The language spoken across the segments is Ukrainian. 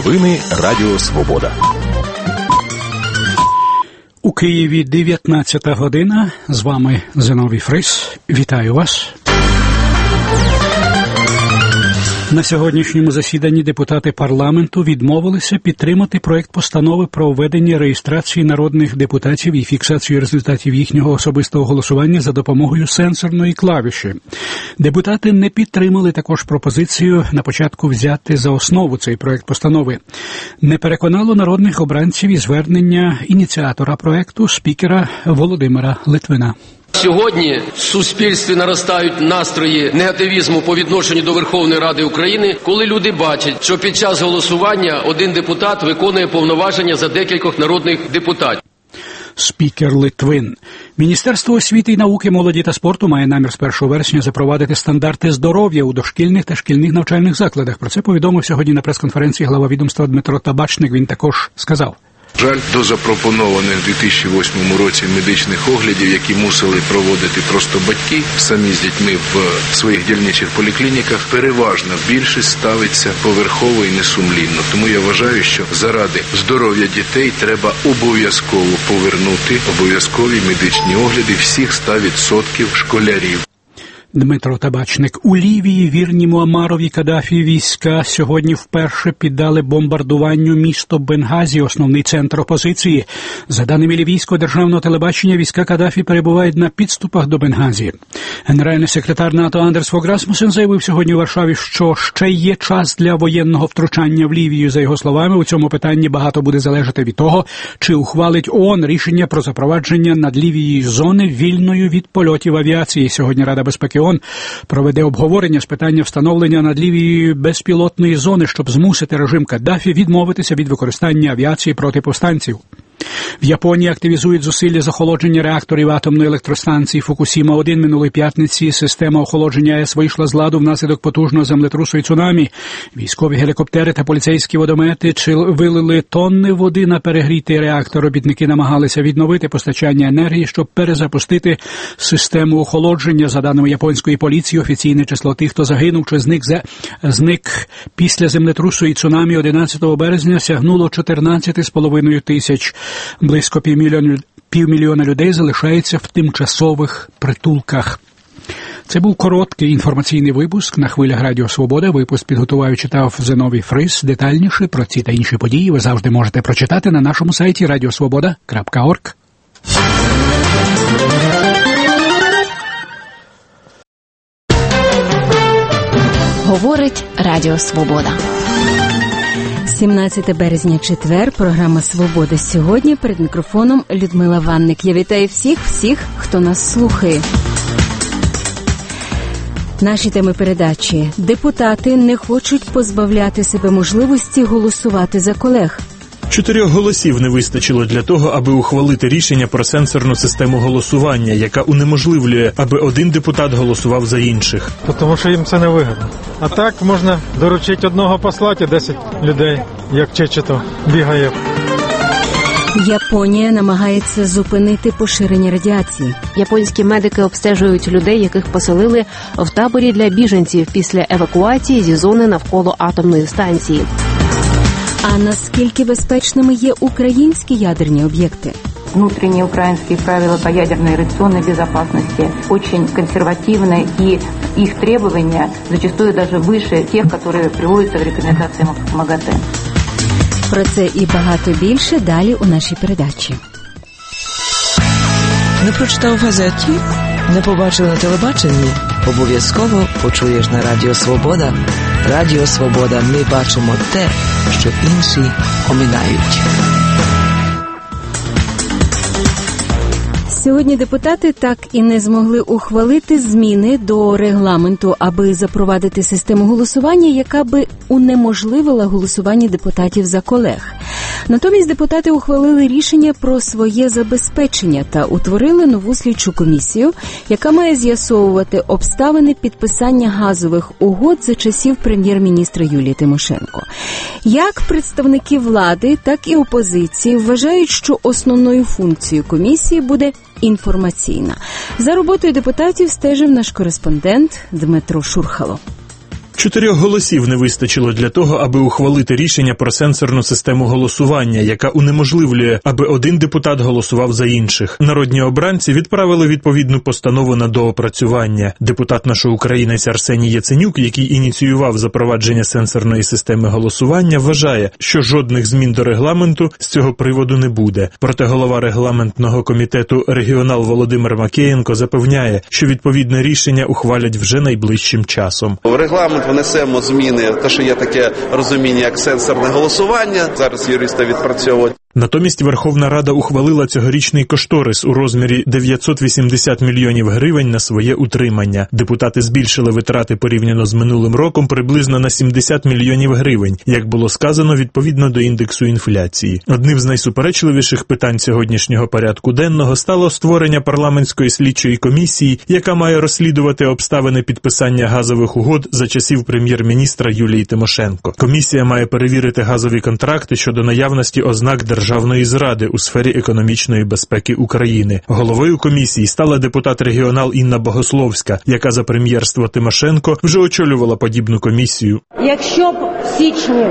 Новини Радіо Свобода. У Києві 19 година. З вами Зиновій Фрис. Вітаю вас. На сьогоднішньому засіданні депутати парламенту відмовилися підтримати проект постанови про введення реєстрації народних депутатів і фіксацію результатів їхнього особистого голосування за допомогою сенсорної клавіші. Депутати не підтримали також пропозицію на початку взяти за основу цей проект постанови. Не переконало народних обранців і звернення ініціатора проекту, спікера Володимира Литвина. Сьогодні в суспільстві наростають настрої негативізму по відношенню до Верховної Ради України, коли люди бачать, що під час голосування один депутат виконує повноваження за декількох народних депутатів. Спікер Литвин. Міністерство освіти і науки, молоді та спорту має намір з 1 вересня запровадити стандарти здоров'я у дошкільних та шкільних навчальних закладах. Про це повідомив сьогодні на прес-конференції глава відомства Дмитро Табачник. Він також сказав: жаль, до запропонованих у 2008 році медичних оглядів, які мусили проводити просто батьки самі з дітьми в своїх дільничих поліклініках, переважна більшість ставиться поверхово і несумлінно. Тому я вважаю, що заради здоров'я дітей треба обов'язково повернути обов'язкові медичні огляди всіх 100% школярів. Дмитро Табачник. У Лівії вірні Муамарові Каддафі війська сьогодні вперше піддали бомбардуванню місто Бенгазі, основний центр опозиції. За даними лівійського державного телебачення, війська Каддафі перебувають на підступах до Бенгазі. Генеральний секретар НАТО Андерс Фог Расмуссен заявив сьогодні у Варшаві, що ще є час для воєнного втручання в Лівію. За його словами, у цьому питанні багато буде залежати від того, чи ухвалить ООН рішення про запровадження над Лівією зони вільною від польотів авіації. Сьогодні Рада безпеки ООН проведе обговорення з питання встановлення над Лівією безпілотної зони, щоб змусити режим Каддафі відмовитися від використання авіації проти повстанців. В Японії активізують зусилля з охолодження реакторів атомної електростанції Фукусіма-1. Минулої п'ятниці система охолодження АЕС вийшла з ладу внаслідок потужного землетрусу і цунамі. Військові гелікоптери та поліцейські водомети вилили тонни води на перегрітий реактор. Робітники намагалися відновити постачання енергії, щоб перезапустити систему охолодження. За даними японської поліції, офіційне число тих, хто загинув чи зник після землетрусу і цунамі 11 березня сягнуло 14,5 тисяч. Близько півмільйона людей залишаються в тимчасових притулках. Це був короткий інформаційний випуск на хвилях Радіо Свобода. Випуск підготував і читав Зиновій Фрис. Детальніше про ці та інші події ви завжди можете прочитати на нашому сайті radiosvoboda.org. Говорить Радіо Свобода. 17 березня, четвер, програма «Свобода сьогодні». Перед мікрофоном Людмила Ванник. Я вітаю всіх, хто нас слухає. Наші теми передачі. Депутати не хочуть позбавляти себе можливості голосувати за колег. 4 голосів не вистачило для того, аби ухвалити рішення про сенсорну систему голосування, яка унеможливлює, аби один депутат голосував за інших. Тому що їм це не вигідно. А так можна доручити одного послати, 10 людей, як Чечето, бігає. Японія намагається зупинити поширення радіації. Японські медики обстежують людей, яких поселили в таборі для біженців після евакуації зі зони навколо атомної станції. А наскільки безпечними є українські ядерні об'єкти? Внутренние украинские правила по ядерной радиационной безопасности очень консервативны, и их требования зачастую даже выше тех, которые приводятся в рекомендациях МАГАТЭ. Про це і багато більше далі у нашій передачі. Не прочитав в газеті? Не побачив на телебаченні? Обов'язково почуєш на Радіо Свобода. Радіо Свобода. Ми бачимо те, що інші оминають. Сьогодні депутати так і не змогли ухвалити зміни до регламенту, аби запровадити систему голосування, яка би унеможливила голосування депутатів за колег. Натомість депутати ухвалили рішення про своє забезпечення та утворили нову слідчу комісію, яка має з'ясовувати обставини підписання газових угод за часів прем'єр-міністра Юлії Тимошенко. Як представники влади, так і опозиції вважають, що основною функцією комісії буде інформаційна. За роботою депутатів стежив наш кореспондент Дмитро Шурхало. 4 голосів не вистачило для того, аби ухвалити рішення про сенсорну систему голосування, яка унеможливлює, аби один депутат голосував за інших. Народні обранці відправили відповідну постанову на доопрацювання. Депутат нашого українець Арсеній Яценюк, який ініціював запровадження сенсорної системи голосування, вважає, що жодних змін до регламенту з цього приводу не буде. Проте голова регламентного комітету регіонал Володимир Макеєнко запевняє, що відповідне рішення ухвалять вже найближчим часом. В регламент внесемо зміни, те, що є таке розуміння, як сенсорне голосування. Зараз юристи відпрацьовують. Натомість Верховна Рада ухвалила цьогорічний кошторис у розмірі 980 мільйонів гривень на своє утримання. Депутати збільшили витрати порівняно з минулим роком приблизно на 70 мільйонів гривень, як було сказано, відповідно до індексу інфляції. Одним з найсуперечливіших питань сьогоднішнього порядку денного стало створення парламентської слідчої комісії, яка має розслідувати обставини підписання газових угод за часів прем'єр-міністра Юлії Тимошенко. Комісія має перевірити газові контракти щодо наявності ознак державної зради у сфері економічної безпеки України. Головою комісії стала депутат-регіонал Інна Богословська, яка за прем'єрства Тимошенко вже очолювала подібну комісію. Якщо б в січні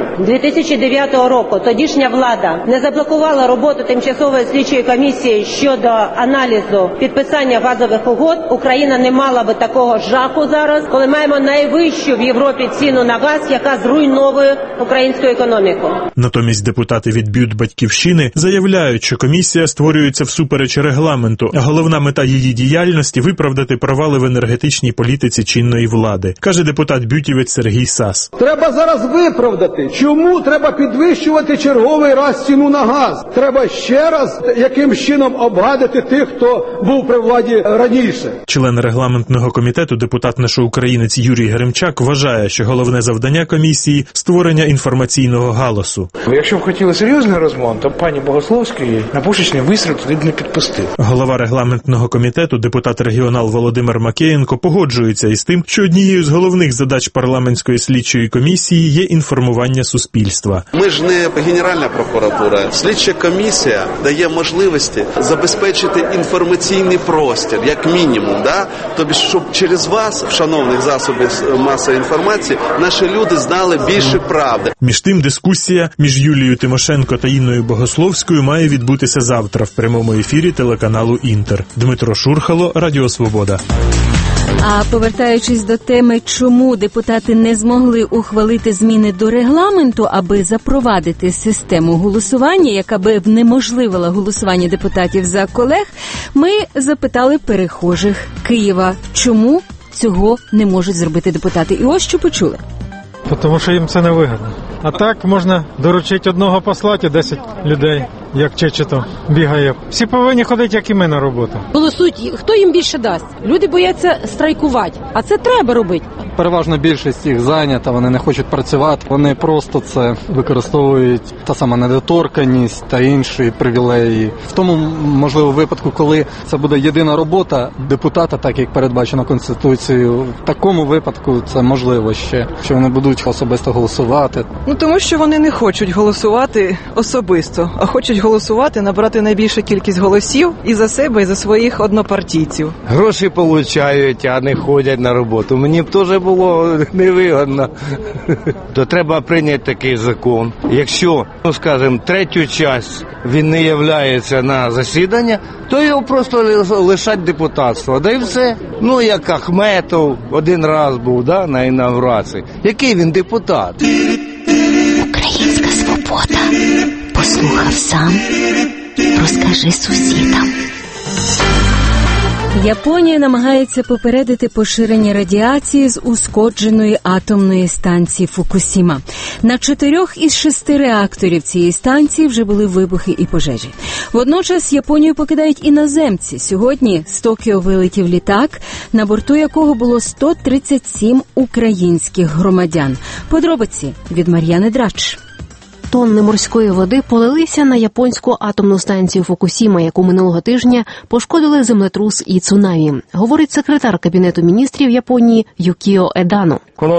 2009 року тодішня влада не заблокувала роботу тимчасової слідчої комісії щодо аналізу підписання газових угод, Україна не мала би такого жаху зараз, коли маємо найвищу в Європі ціну на газ, яка зруйновує українську економіку. Натомість депутати від БЮТ «Батьківщини» заявляють, що комісія створюється всупереч регламенту, а головна мета її діяльності – виправдати провали в енергетичній політиці чинної влади, каже депутат-бютівець Сергій Сас. Треба зараз виправдати. Чому треба підвищувати черговий раз ціну на газ? Треба ще раз яким чином обгадити тих, хто був при владі раніше. Член регламентного комітету, депутат нашого українець Юрій Гремчак, вважає, що головне завдання комісії – створення інформаційного галасу. Якщо б хотіли серйозний розмов, то пані Богословської на пушечний вистріл туди б не підпустив. Голова регламентного комітету, депутат-регіонал Володимир Макеєнко, погоджується із тим, що однією з головних задач парламентської слідчої комісії є інформування суспільства. Ми ж не Генеральна прокуратура. Слідча комісія дає можливості забезпечити інформаційний простір, як мінімум, тобто, щоб через вас, шановних засобів масової інформації, наші люди знали більше правди. Між тим, дискусія між Юлією Тимошенко та Інною Богословською має відбутися завтра в прямому ефірі телеканалу «Інтер». Дмитро Шурхало, Радіо Свобода. А повертаючись до теми, чому депутати не змогли ухвалити зміни до регламенту, аби запровадити систему голосування, яка би внеможливила голосування депутатів за колег, ми запитали перехожих Києва, чому цього не можуть зробити депутати. І ось що почули. Тому що їм це не вигідно. А так можна доручити одного послати, 10 людей, як Чечето, бігає. Всі повинні ходити, як і ми, на роботу. Голосують, хто їм більше дасть. Люди бояться страйкувати, а це треба робити. Переважна більшість їх зайнята, вони не хочуть працювати, вони просто це використовують, та сама недоторканність та інші привілеї. В тому, можливо, випадку, коли це буде єдина робота депутата, так як передбачено Конституцією, в такому випадку це можливо ще, що вони будуть особисто голосувати. Тому що вони не хочуть голосувати особисто, а хочуть голосувати, набрати найбільшу кількість голосів і за себе, і за своїх однопартійців. Гроші отримують, а не ходять на роботу. Мені б теж було невигідно. То треба прийняти такий закон. Якщо, скажімо, третю частину він не являється на засідання, то його просто лишать депутатства. Да і все. Як Ахметов один раз був на інавгурації. Який він депутат? Українська свобода. Послухав сам, розкажи сусідам. Японія намагається попередити поширення радіації з ушкодженої атомної станції Фукусіма. На 4 із 6 реакторів цієї станції вже були вибухи і пожежі. Водночас Японію покидають іноземці. Сьогодні з Токіо вилетів літак, на борту якого було 137 українських громадян. Подробиці від Мар'яни Драч. Тонни морської води полилися на японську атомну станцію Фукусіма, яку минулого тижня пошкодили землетрус і цунамі, говорить секретар Кабінету міністрів Японії Юкіо Едано.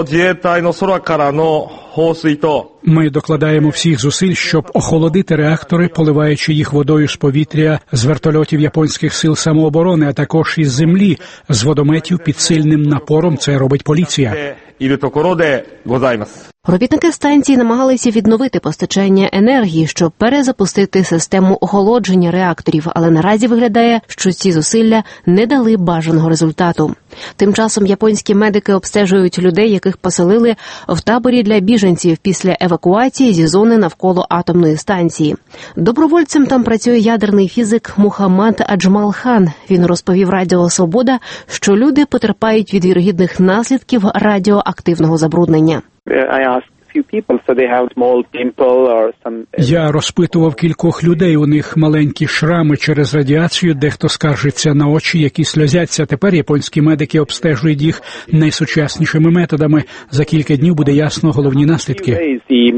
Ми докладаємо всіх зусиль, щоб охолодити реактори, поливаючи їх водою з повітря, з вертольотів японських сил самооборони, а також із землі, з водометів під сильним напором. Це робить поліція. Робітники станції намагалися відновити постачання енергії, щоб перезапустити систему охолодження реакторів, але наразі виглядає, що ці зусилля не дали бажаного результату. Тим часом японські медики обстежують людей, яких поселили в таборі для біженців після евакуації зі зони навколо атомної станції. Добровольцем там працює ядерний фізик Мухаммад Аджмал-хан. Він розповів Радіо Свобода, що люди потерпають від вірогідних наслідків радіоактивного забруднення. Я розпитував кількох людей, у них маленькі шрами через радіацію, дехто скаржиться на очі, які сльозяться. Тепер японські медики обстежують їх найсучаснішими методами. За кілька днів буде ясно головні наслідки.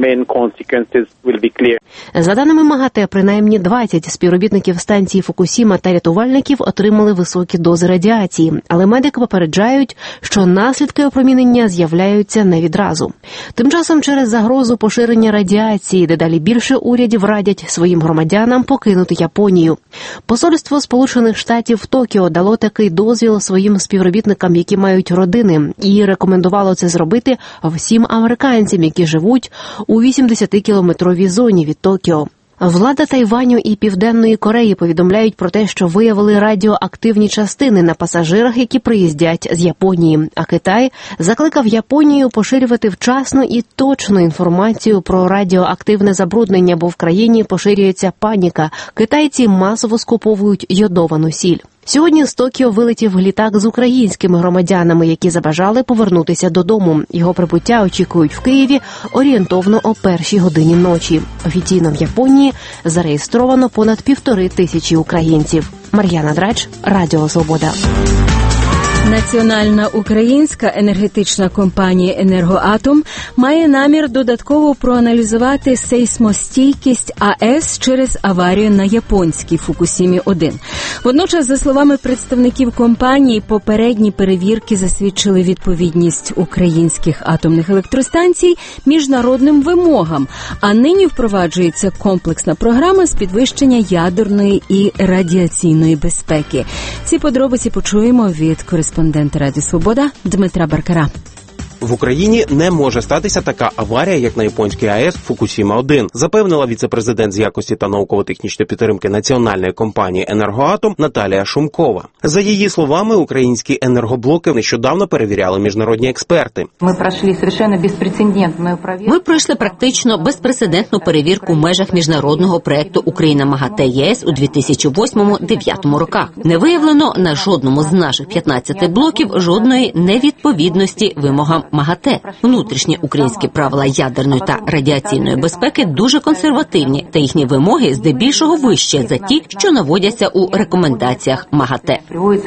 За даними МАГАТЕ, принаймні 20 співробітників станції Фукусіма та рятувальників отримали високі дози радіації, але медики попереджають, що наслідки опромінення з'являються не відразу. Тим часом через загрозу поширення радіації дедалі більше урядів радять своїм громадянам покинути Японію. Посольство Сполучених Штатів в Токіо дало такий дозвіл своїм співробітникам, які мають родини, і рекомендувало це зробити всім американцям, які живуть у 80-кілометровій зоні від Токіо. Влада Тайваню і Південної Кореї повідомляють про те, що виявили радіоактивні частини на пасажирах, які приїздять з Японії. А Китай закликав Японію поширювати вчасну і точну інформацію про радіоактивне забруднення, бо в країні поширюється паніка. Китайці масово скуповують йодовану сіль. Сьогодні з Токіо вилетів літак з українськими громадянами, які забажали повернутися додому. Його прибуття очікують в Києві орієнтовно о 1-й годині ночі. Офіційно в Японії зареєстровано понад 1500 українців. Мар'яна Драч, Радіо Свобода. Національна українська енергетична компанія «Енергоатом» має намір додатково проаналізувати сейсмостійкість АЕС через аварію на японській Фукусімі-1. Водночас, за словами представників компанії, попередні перевірки засвідчили відповідність українських атомних електростанцій міжнародним вимогам, а нині впроваджується комплексна програма з підвищення ядерної і радіаційної безпеки. Ці подробиці почуємо від кореспондента Радіо Свобода Дмитра Баркара. В Україні не може статися така аварія, як на японській АЕС Фукусіма-1, запевнила віце-президент з якості та науково-технічної підтримки національної компанії «Енергоатом» Наталія Шумкова. За її словами, українські енергоблоки нещодавно перевіряли міжнародні експерти. Ми пройшли практично безпрецедентну перевірку в межах міжнародного проєкту «Україна-МАГАТЕ-ЄС» у 2008-2009 роках. Не виявлено на жодному з наших 15 блоків жодної невідповідності вимогам МАГАТЕ. Внутрішні українські правила ядерної та радіаційної безпеки дуже консервативні, та їхні вимоги здебільшого вищі за ті, що наводяться у рекомендаціях МАГАТЕ.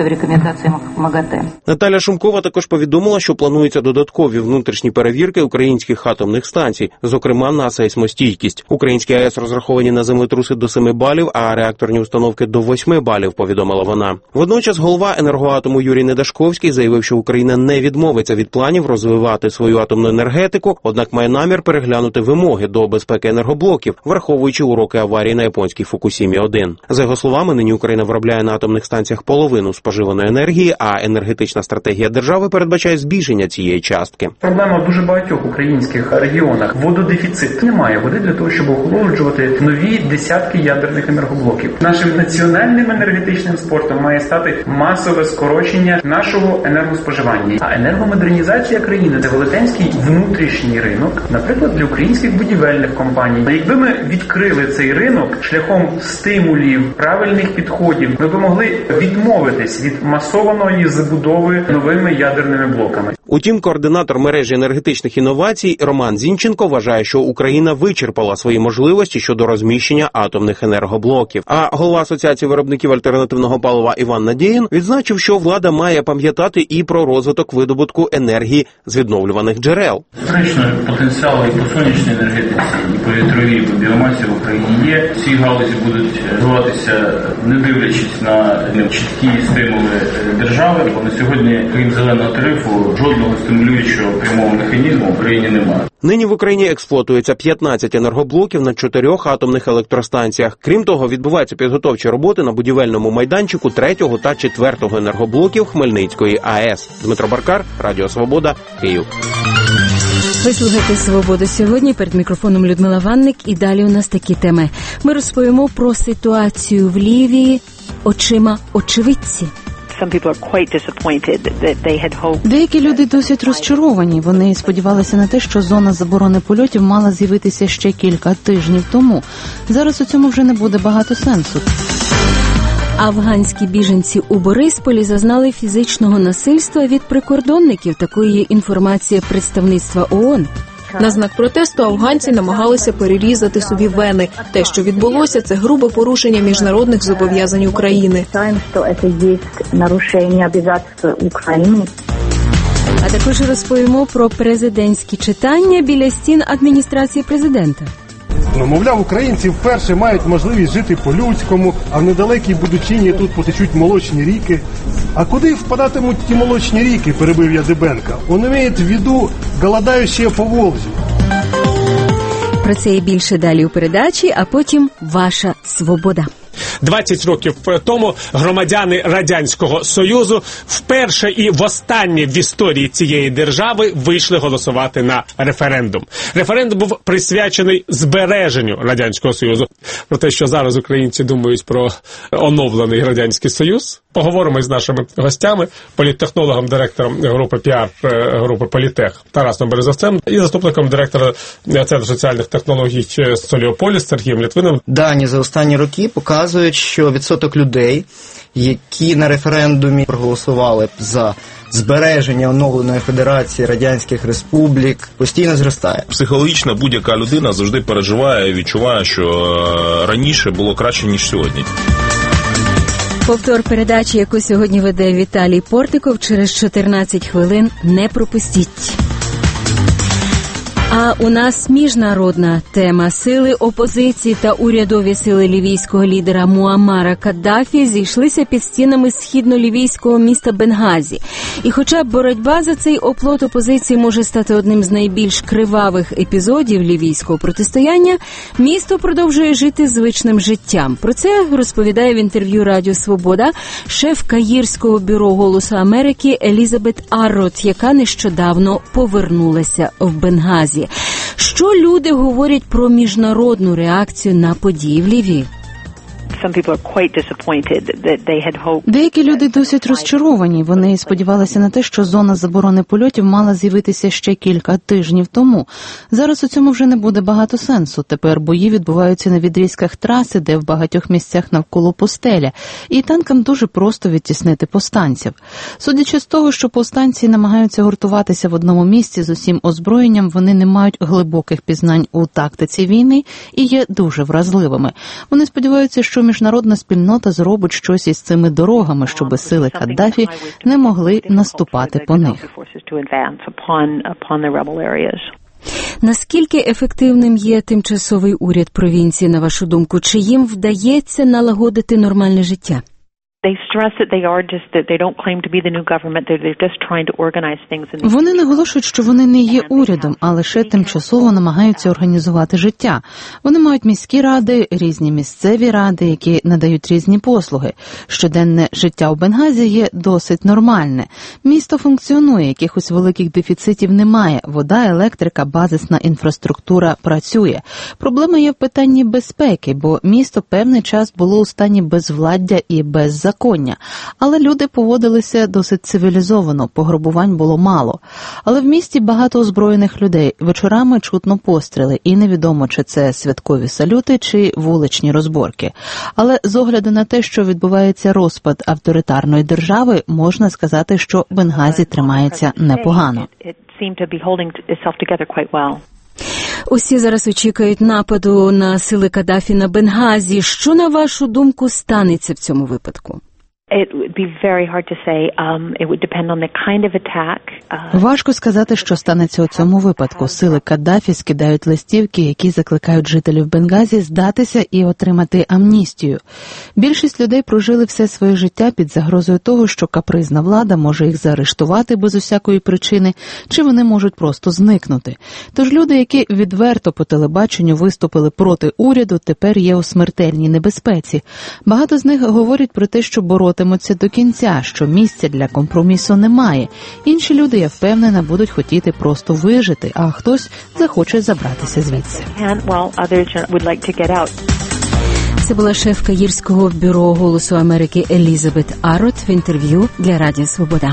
Наталя Шумкова також повідомила, що плануються додаткові внутрішні перевірки українських атомних станцій, зокрема на сейсмостійкість. Українські АЕС розраховані на землетруси до 7 балів, а реакторні установки до 8 балів, повідомила вона. Водночас голова «Енергоатому» Юрій Недашковський заявив, що Україна не відмовиться від планів розвивати свою атомну енергетику, однак має намір переглянути вимоги до безпеки енергоблоків, враховуючи уроки аварії на японській Фукусімі-1. За його словами, нині Україна виробляє на атомних станціях половину споживаної енергії, а енергетична стратегія держави передбачає збільшення цієї частки. Проблема в дуже багатьох українських регіонах. Вододефіцит. Немає води для того, щоб охолоджувати нові десятки ядерних енергоблоків. Нашим національним енергетичним спортом має стати масове скорочення нашого енергоспоживання. А енергомодернізація країни – це велетенський внутрішній ринок, наприклад, для українських будівельних компаній. Якби ми відкрили цей ринок шляхом стимулів, правильних підходів, ми б могли відмовитись від масованої забудови новими ядерними блоками. Утім, координатор мережі енергетичних інновацій Роман Зінченко вважає, що Україна вичерпала свої можливості щодо розміщення атомних енергоблоків. А голова Асоціації виробників альтернативного палива Іван Надєєн відзначив, що влада має пам'ятати і про розвиток видобутку енергії з відновлюваних джерел. Фактично потенціал і по сонячній енергетиці, і по вітровій, і по біомасі в Україні є. Ці галузі будуть розвиватися, не дивлячись на чіткі стимули держави, бо на сьогодні, крім зеленого тарифу, жодного стимулюючого прямого механізму в Україні немає. Нині в Україні експлуатується 15 енергоблоків на 4 атомних електростанціях. Крім того, відбуваються підготовчі роботи на будівельному майданчику 3-го та 4-го енергоблоків Хмельницької АЕС. Дмитро Баркар, Радіо Свобода, Київ. Ви слухаєте «Свободу сьогодні». Перед мікрофоном Людмила Ванник. І далі у нас такі теми. Ми розповімо про ситуацію в Лівії очима очевидці. Деякі люди досить розчаровані. Вони сподівалися на те, що зона заборони польотів мала з'явитися ще кілька тижнів тому. Зараз у цьому вже не буде багато сенсу. Афганські біженці у Борисполі зазнали фізичного насильства від прикордонників. Такою є інформація представництва ООН. На знак протесту афганці намагалися перерізати собі вени. Те, що відбулося, це грубе порушення міжнародних зобов'язань України. А також розповімо про президентські читання біля стін адміністрації президента. Мовляв, українці вперше мають можливість жити по-людському, а в недалекій Будучині тут потечуть молочні ріки. А куди впадатимуть ті молочні ріки, перебив я Дебенка? Он має в виду голодаючі Поволжі. Про це і більше далі у передачі, а потім «Ваша свобода». 20 років тому громадяни Радянського Союзу вперше і востаннє в історії цієї держави вийшли голосувати на референдум. Референдум був присвячений збереженню Радянського Союзу. Про те, що зараз українці думають про оновлений Радянський Союз, поговоримо із нашими гостями, політтехнологом, директором групи піар групи Політех Тарасом Березовцем і заступником директора Центру соціальних технологій Соліополіс Сергієм Літвином. Дані за останні роки показують, що відсоток людей, які на референдумі проголосували за збереження оновленої Федерації Радянських Республік, постійно зростає. Психологічно будь-яка людина завжди переживає і відчуває, що раніше було краще, ніж сьогодні. Повтор передачі, яку сьогодні веде Віталій Портиков, через 14 хвилин не пропустіть. А у нас міжнародна тема. Сили опозиції та урядові сили лівійського лідера Муаммара Каддафі зійшлися під стінами східно-лівійського міста Бенгазі. І хоча боротьба за цей оплот опозиції може стати одним з найбільш кривавих епізодів лівійського протистояння, місто продовжує жити звичним життям. Про це розповідає в інтерв'ю Радіо Свобода шеф Каїрського бюро «Голосу Америки» Елізабет Аррот, яка нещодавно повернулася в Бенгазі. Що люди говорять про міжнародну реакцію на події в Лівії? Деякі люди досить розчаровані. Вони сподівалися на те, що зона заборони польотів мала з'явитися ще кілька тижнів тому. Зараз у цьому вже не буде багато сенсу. Тепер бої відбуваються на відрізках траси, де в багатьох місцях навколо пустеля, і танкам дуже просто відтіснити повстанців. Судячи з того, що повстанці намагаються гуртуватися в одному місці з усім озброєнням, вони не мають глибоких пізнань у тактиці війни і є дуже вразливими. Вони сподіваються, що міжнародна спільнота зробить щось із цими дорогами, щоби сили Каддафі не могли наступати по них. Наскільки ефективним є тимчасовий уряд провінції, на вашу думку? Чи їм вдається налагодити нормальне життя? Вони наголошують, що вони не є урядом, а лише тимчасово намагаються організувати життя. Вони мають міські ради, різні місцеві ради, які надають різні послуги. Щоденне життя у Бенгазі є досить нормальне. Місто функціонує, якихось великих дефіцитів немає. Вода, електрика, базисна інфраструктура працює. Проблема є в питанні безпеки, бо місто певний час було у стані безвладдя і беззаконня. Але люди поводилися досить цивілізовано, пограбувань було мало. Але в місті багато озброєних людей, вечорами чутно постріли, і невідомо, чи це святкові салюти, чи вуличні розборки. Але з огляду на те, що відбувається розпад авторитарної держави, можна сказати, що Бенгазі тримається непогано. Усі зараз очікують нападу на сили Каддафі на Бенгазі. Що, на вашу думку, станеться в цьому випадку? Важко сказати, що станеться у цьому випадку. Сили Каддафі скидають листівки, які закликають жителів Бенгазі здатися і отримати амністію. Більшість людей прожили все своє життя під загрозою того, що капризна влада може їх заарештувати без усякої причини, чи вони можуть просто зникнути. Тож люди, які відверто по телебаченню виступили проти уряду, тепер є у смертельній небезпеці. Багато з них говорять про те, що боротися боротимуться до кінця, що місця для компромісу немає. Інші люди, я впевнена, будуть хотіти просто вижити, а хтось захоче забратися звідси. Це була шеф Каїрського бюро «Голосу Америки» Елізабет Арот в інтерв'ю для Радіо Свобода.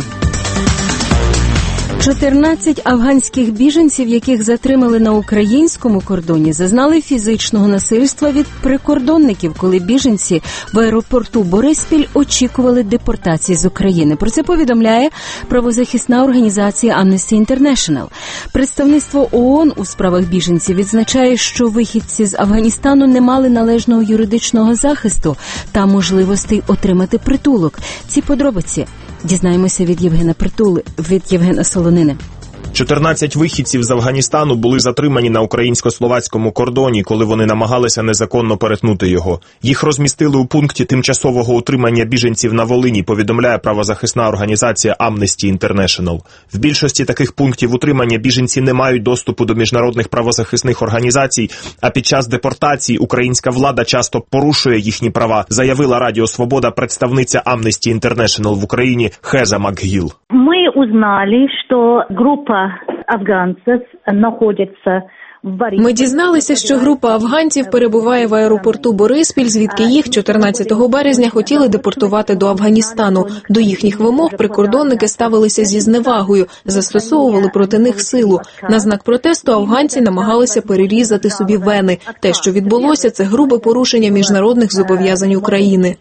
14 афганських біженців, яких затримали на українському кордоні, зазнали фізичного насильства від прикордонників, коли біженці в аеропорту Бориспіль очікували депортації з України. Про це повідомляє правозахисна організація Amnesty International. Представництво ООН у справах біженців відзначає, що вихідці з Афганістану не мали належного юридичного захисту та можливостей отримати притулок. Ці подробиці дізнаємося від Євгена Солонини. 14 вихідців з Афганістану були затримані на українсько-словацькому кордоні, коли вони намагалися незаконно перетнути його. Їх розмістили у пункті тимчасового утримання біженців на Волині, повідомляє правозахисна організація Amnesty International. В більшості таких пунктів утримання біженці не мають доступу до міжнародних правозахисних організацій, а під час депортації українська влада часто порушує їхні права, заявила Радіо Свобода представниця Amnesty International в Україні Хеза Макгіл. Мы узнали, что группа афганцев находится в Бориспілі. Ми дізналися, що група афганців перебуває в аеропорту Бориспіль, звідки їх 14 березня хотіли депортувати до Афганістану. До їхніх вимог прикордонники ставилися зі зневагою, застосовували проти них силу. На знак протесту афганці намагалися перерізати собі вени. Те, що відбулося, це грубе порушення міжнародних зобов'язань України.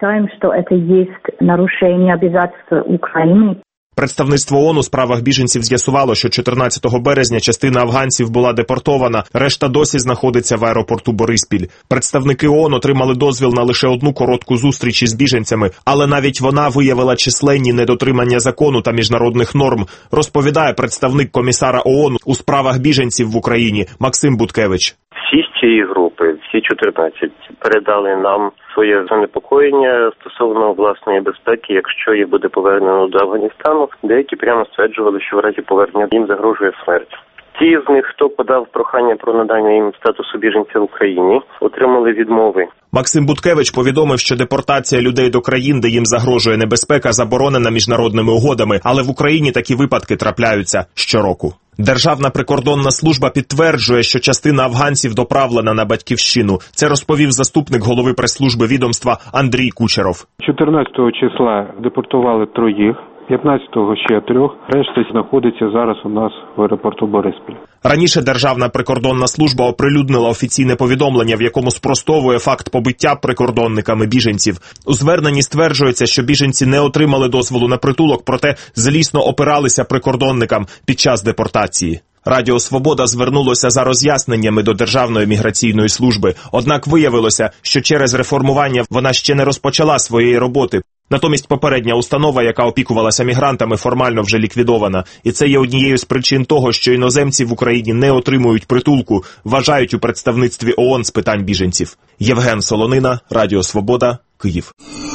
Представництво ООН у справах біженців з'ясувало, що 14 березня частина афганців була депортована, решта досі знаходиться в аеропорту Бориспіль. Представники ООН отримали дозвіл на лише одну коротку зустріч із біженцями, але навіть вона виявила численні недотримання закону та міжнародних норм, розповідає представник комісара ООН у справах біженців в Україні Максим Буткевич. Всі з цієї групи, всі 14, передали нам своє занепокоєння стосовно власної безпеки, якщо їх буде повернено до Афганістану. Деякі прямо стверджували, що в разі повернення їм загрожує смерть. Ті з них, хто подав прохання про надання їм статусу біженця в Україні, отримали відмови. Максим Буткевич повідомив, що депортація людей до країн, де їм загрожує небезпека, заборонена міжнародними угодами, але в Україні такі випадки трапляються щороку. Державна прикордонна служба підтверджує, що частина афганців доправлена на батьківщину. Це розповів заступник голови прес-служби відомства Андрій Кучеров. 14 числа депортували 3, 15-го ще 3, решта знаходиться зараз у нас в аеропорту Бориспіль. Раніше Державна прикордонна служба оприлюднила офіційне повідомлення, в якому спростовує факт побиття прикордонниками біженців. У зверненні стверджується, що біженці не отримали дозволу на притулок, проте злісно опиралися прикордонникам під час депортації. Радіо Свобода звернулося за роз'ясненнями до Державної міграційної служби, однак виявилося, що через реформування вона ще не розпочала своєї роботи. Натомість попередня установа, яка опікувалася мігрантами, формально вже ліквідована. І це є однією з причин того, що іноземці в Україні не отримують притулку, вважають у представництві ООН з питань біженців. Євген Солонина, Радіо Свобода, Київ.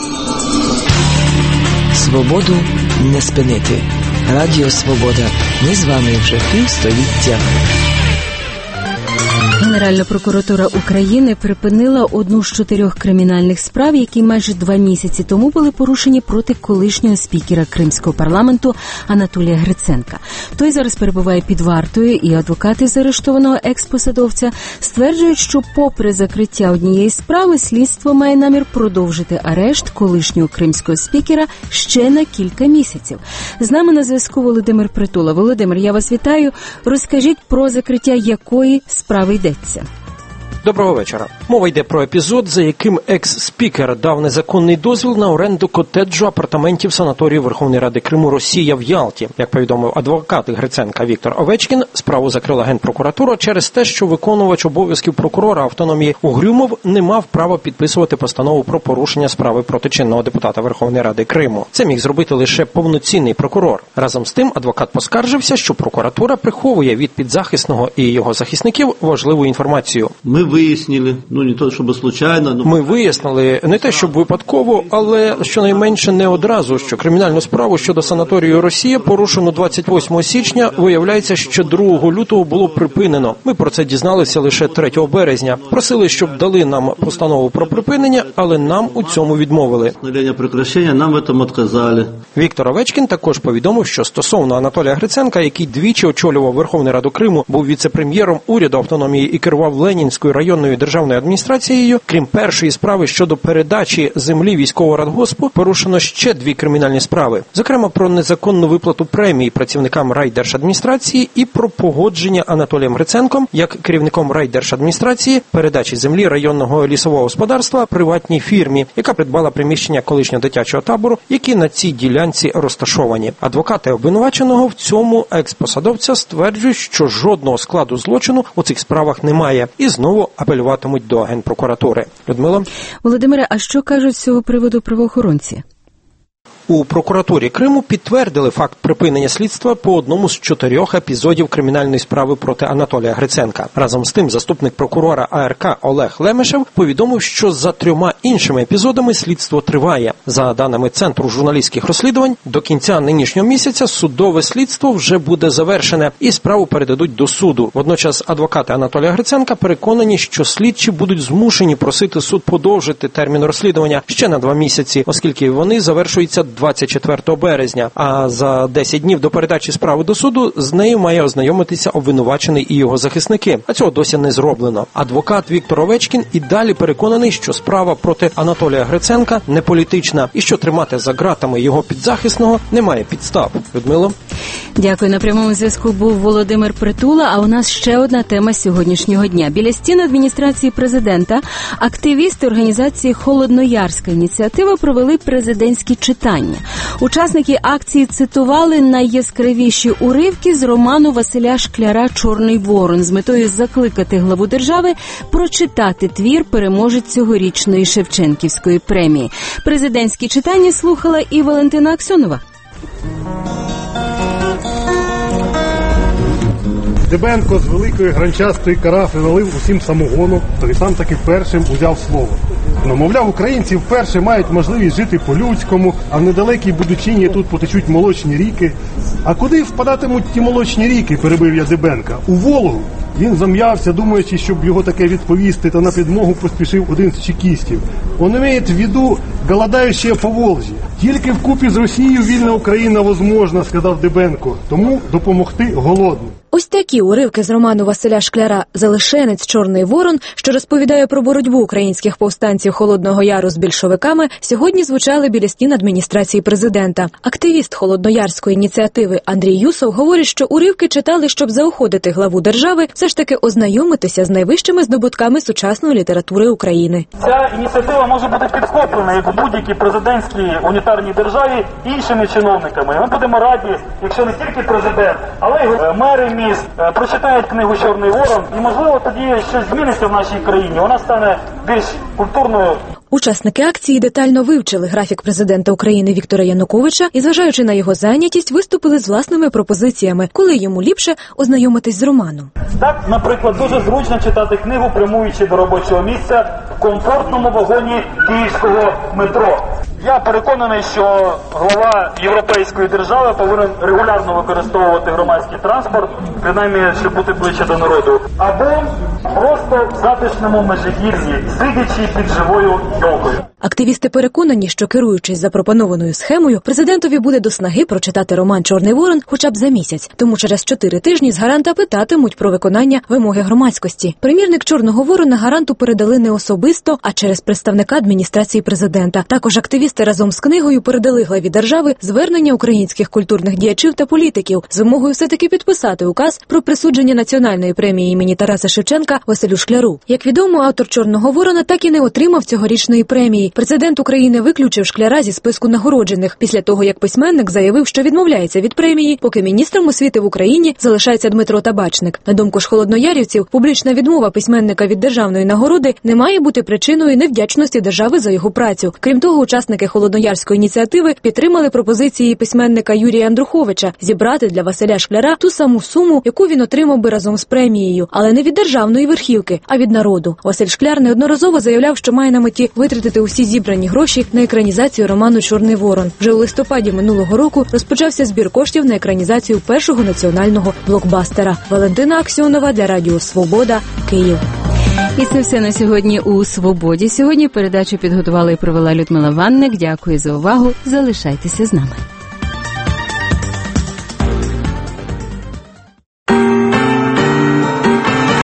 Свободу не спинити. Радіо Свобода. Ми з вами вже півстоліття. Генеральна прокуратура України припинила одну з 4 кримінальних справ, які майже 2 місяці тому були порушені проти колишнього спікера Кримського парламенту Анатолія Гриценка. Той зараз перебуває під вартою, і адвокати заарештованого експосадовця стверджують, що попри закриття однієї справи, слідство має намір продовжити арешт колишнього кримського спікера ще на кілька місяців. З нами на зв'язку Володимир Притула. Володимир, я вас вітаю. Розкажіть про закриття якої справи йдеться. Доброго вечора. Мова йде про епізод, за яким екс-спікер дав незаконний дозвіл на оренду котеджу апартаментів санаторію Верховної Ради Криму «Росія» в Ялті. Як повідомив адвокат Гриценка Віктор Овечкін, справу закрила Генпрокуратура через те, що виконувач обов'язків прокурора автономії Угрюмов не мав права підписувати постанову про порушення справи проти чинного депутата Верховної Ради Криму. Це міг зробити лише повноцінний прокурор. Разом з тим, адвокат поскаржився, що прокуратура приховує від підзахисного і його захисників важливу інформацію. Ми выяснили, не то чтобы случайно. Ми вияснили, не те щоб випадково, але щонайменше не одразу, що кримінальну справу щодо санаторію «Росія» порушено 28 січня, виявляється, що 2 лютого було припинено. Ми про це дізналися лише 3 березня. Просили, щоб дали нам постанову про припинення, але нам у цьому відмовили. Нам в цьому відказали. Віктор Овечкін також повідомив, що стосовно Анатолія Гриценка, який двічі очолював Верховну Раду Криму, був віце-прем'єром уряду автономії і керував Ленінською районною державною адміністрацією, крім першої справи щодо передачі землі військового радгоспу, порушено ще 2 кримінальні справи. Зокрема, про незаконну виплату премій працівникам райдержадміністрації і про погодження Анатолієм Гриценком, як керівником райдержадміністрації, передачі землі районного лісового господарства приватній фірмі, яка придбала приміщення колишнього дитячого табору, які на цій ділянці розташовані. Адвокати обвинуваченого в цьому експосадовця стверджують, що жодного складу злочину у цих справах немає і знову апелюватимуть до Генпрокуратури. Людмила? Володимире, а що кажуть з цього приводу правоохоронці? У прокуратурі Криму підтвердили факт припинення слідства по одному з 4 епізодів кримінальної справи проти Анатолія Гриценка. Разом з тим, заступник прокурора АРК Олег Лемешев повідомив, що за 3 іншими епізодами слідство триває. За даними Центру журналістських розслідувань, до кінця нинішнього місяця судове слідство вже буде завершене і справу передадуть до суду. Водночас адвокати Анатолія Гриценка переконані, що слідчі будуть змушені просити суд подовжити термін розслідування ще на 2 місяці, оскільки вони завершуються 24 березня, а за 10 днів до передачі справи до суду з нею має ознайомитися обвинувачений і його захисники. А цього досі не зроблено. Адвокат Віктор Овечкін і далі переконаний, що справа проти Анатолія Гриценка не політична і що тримати за ґратами його підзахисного немає підстав. Людмило? Дякую. На прямому зв'язку був Володимир Притула, а у нас ще одна тема сьогоднішнього дня. Біля стін адміністрації президента активісти організації «Холодноярська ініціатива» провели президентські читання. Учасники акції цитували найяскравіші уривки з роману Василя Шкляра «Чорний ворон» з метою закликати главу держави прочитати твір переможець цьогорічної Шевченківської премії. Президентські читання слухала і Валентина Аксьонова. Дебенко з великої гранчастої карафи налив усім самогону, то і сам таки першим узяв слово. Мовляв, українці вперше мають можливість жити по-людському, а в недалекій Будучині тут потечуть молочні ріки. А куди впадатимуть ті молочні ріки, перебив я Дебенка? У Волгу. Він зам'явся, думаючи, щоб його таке відповісти, та на підмогу поспішив один з чекістів. Он має в виду голодаюче Поволжя. Тільки вкупі з Росією вільна Україна возможна, сказав Дебенко. Тому допомогти голодним. Ось такі уривки з роману Василя Шкляра «Залишенець. Чорний ворон», що розповідає про боротьбу українських повстанців Холодного Яру з більшовиками, сьогодні звучали біля стін адміністрації президента. Активіст Холодноярської ініціативи Андрій Юсов говорить, що уривки читали, щоб заохотити главу держави все ж таки ознайомитися з найвищими здобутками сучасної літератури України. Ця ініціатива може бути підхоплена, як у будь-якій президентській унітарній державі, іншими чиновниками. Ми будемо раді, якщо не тільки президент, але й мери міст прочитають книгу «Чорний ворон», і, можливо, тоді щось зміниться в нашій країні. Вона стане більш культурною. Учасники акції детально вивчили графік президента України Віктора Януковича і, зважаючи на його зайнятість, виступили з власними пропозиціями, коли йому ліпше ознайомитись з романом. Так, наприклад, дуже зручно читати книгу, прямуючи до робочого місця в комфортному вагоні київського метро. Я переконаний, що глава європейської держави повинен регулярно використовувати громадський транспорт, принаймні, щоб бути ближче до народу. Або просто в затишному Межигір'ї, сидячи під живою йолкою. Активісти переконані, що, керуючись запропонованою схемою, президентові буде до снаги прочитати роман «Чорний ворон» хоча б за місяць. Тому через 4 тижні з гаранта питатимуть про виконання вимоги громадськості. Примірник «Чорного ворона» гаранту передали не особисто, а через представника адміністрації президента. Також активісти разом з книгою передали главі держави звернення українських культурних діячів та політиків з вимогою все-таки підписати указ про присудження національної премії імені Тараса Шевченка Василю Шкляру. Як відомо, автор «Чорного ворона» так і не отримав цьогорічної премії. премії. Президент України виключив Шкляра зі списку нагороджених після того, як письменник заявив, що відмовляється від премії, поки міністром освіти в Україні залишається Дмитро Табачник. На думку ж холодноярівців, публічна відмова письменника від державної нагороди не має бути причиною невдячності держави за його працю. Крім того, учасники холодноярської ініціативи підтримали пропозиції письменника Юрія Андруховича зібрати для Василя Шкляра ту саму суму, яку він отримав би разом з премією, але не від державної верхівки, а від народу. Василь Шкляр неодноразово заявляв, що має на меті витратити усі зібрані гроші на екранізацію роману «Чорний ворон». Вже у листопаді минулого року розпочався збір коштів на екранізацію першого національного блокбастера. Валентина Аксьонова для Радіо Свобода, Київ. І це все на сьогодні у «Свободі». Сьогодні передачу підготувала і провела Людмила Ванник. Дякую за увагу. Залишайтеся з нами.